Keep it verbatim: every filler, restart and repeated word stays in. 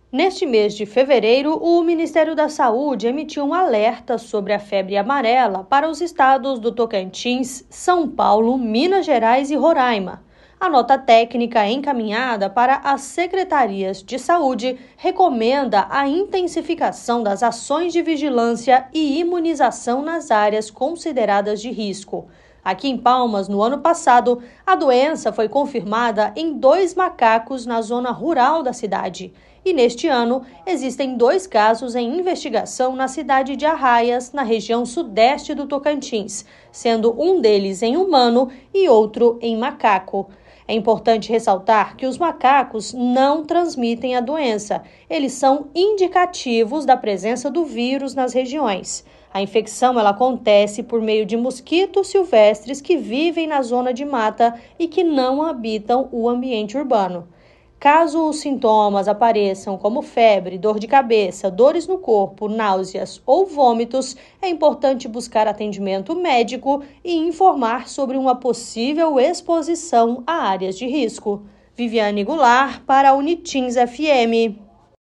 Neste mês de fevereiro, o Ministério da Saúde emitiu um alerta sobre a febre amarela para os estados do Tocantins, São Paulo, Minas Gerais e Roraima. A nota técnica encaminhada para as secretarias de saúde recomenda a intensificação das ações de vigilância e imunização nas áreas consideradas de risco. Aqui em Palmas, no ano passado, a doença foi confirmada em dois macacos na zona rural da cidade. E neste ano, existem dois casos em investigação na cidade de Arraias, na região sudeste do Tocantins, sendo um deles em humano e outro em macaco. É importante ressaltar que os macacos não transmitem a doença. Eles são indicativos da presença do vírus nas regiões. A infecção ela acontece por meio de mosquitos silvestres que vivem na zona de mata e que não habitam o ambiente urbano. Caso os sintomas apareçam como febre, dor de cabeça, dores no corpo, náuseas ou vômitos, é importante buscar atendimento médico e informar sobre uma possível exposição a áreas de risco. Viviane Goulart para a Unitins F M.